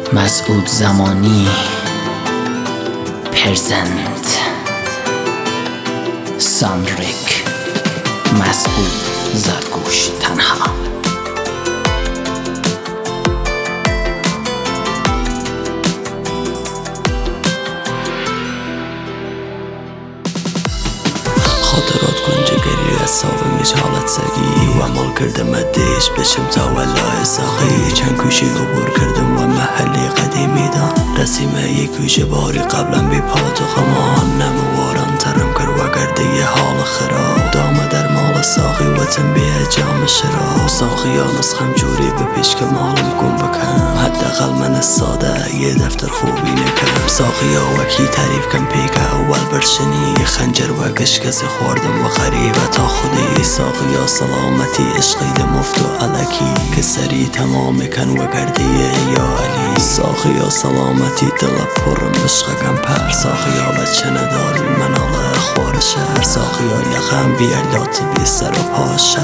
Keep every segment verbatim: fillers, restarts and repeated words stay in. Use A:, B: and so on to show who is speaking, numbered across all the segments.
A: مسعود زمانی پرزنت سانریک مسعود زرگوش تنها.
B: خاطرات گنجگری اصاب میج حالت سگی و عمال کردم ادیش بشم تا ولای ساقی. چند کوشی عبور کردم و محلی قدیمی دان رسیمه یک کوچه باری قبلا بی پات و خمان نمواران ترم کرد و گرده یه حال خراب دامه در مال ساقی و تنبیه جام شراب. ساقی ها نسخم جوری به پیش که مالم کن بکن حداقل من ساده یه دفتر خوبی نکم. ساقی ها وکی تعریف کم پیک اول برشنی خنجر و گشکس خوردم و غریبه تا خودی. ساقی ها سلامتی عشقی مفت و علکی که سری تمام کن و گردی یا علی. ساقی ها سلامتی دل پرم عشقم پر. ساقی ها بچه نداری منال خوار شهر. ساقی ها لغم بی علات بی سر و پاشه.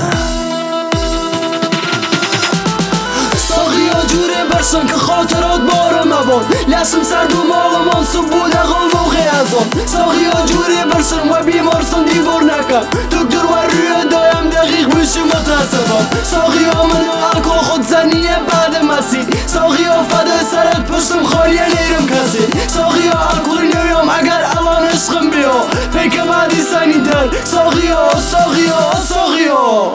C: ساقی ها جوره برسن که خاطرات بارم مبان لسم سرد و مال منصوب بود اقل موقع از آن. ساقی ها جوره برسن و بیمارسن دیوار نکن دکتر و روی دایم دقیق بشی متاسفم. ساقی ها منو الکل خود زنیه بعد مسیح. ساقی ها فدای سرت پشتم خالیه نیرم کسی. ساقی ها الکل نویم اگر الان عشقم بیا پیک بعدی سنی در. ساقی ها ساقی ها ساقی ها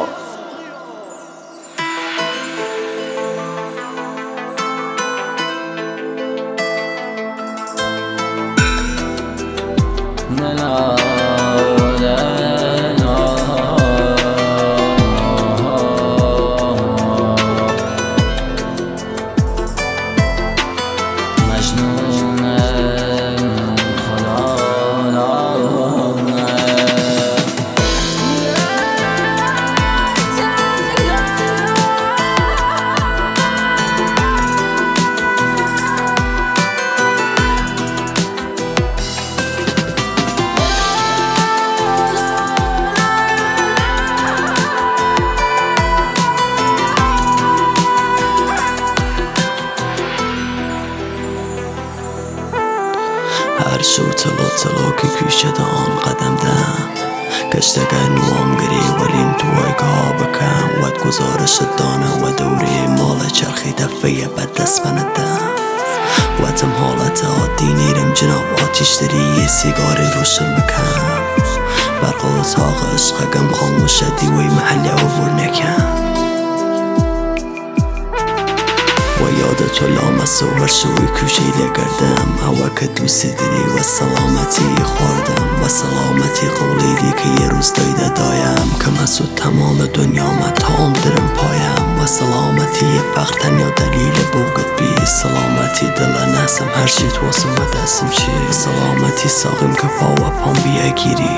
B: هر شو تلو تلو که کوشه دان قدم دم گشتگه نوام گری ولین توی که بکن ود گزارش دانه و دوری مال چرخی دفعه بد دست بندم و تم حالت عادی نیرم جناب آتیش داری یه سیگاری روشن بکن برق و اتاق عشقگم خاموش دیوی محلی عبور نکن و یاد تو لامس و ورشوی کوشی لگردم هوا که دوست داری و سلامتی خوردم و سلامتی قولی دی که یه روز دایده دایم که مسعود تمام دنیا ما تام درم پایم و سلامتی فقر تنیا دلیل بوگت بی. سلامتی دل نسم هر شیت واسم و دستم چی. سلامتی ساقیم که پا و پام بیه گیری.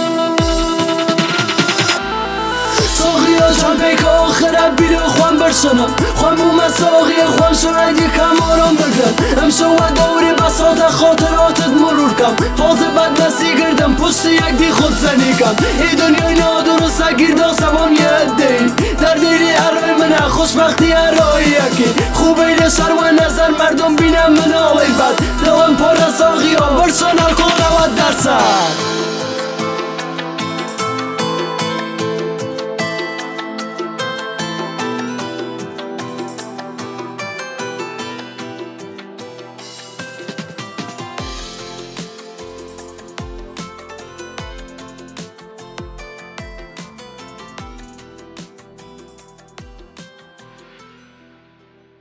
C: ساقی ها جان پیک آخرت بیره خوان برسنم خوان بومه ساقی خوان شاید یکم آرام بگرد امشو و دوری بساط خاطراتت مرور کم فاز بد نسی گردم پشت یک دی خود زنی کم. ای دنیای نادرست گیردا سبان یه دی در دیری ارای منه خوشبختی ارای یکی خوبه لشر و نظر مردم بینم من آلی بد دلم پر ساقی ها برسن الکل نود درصد.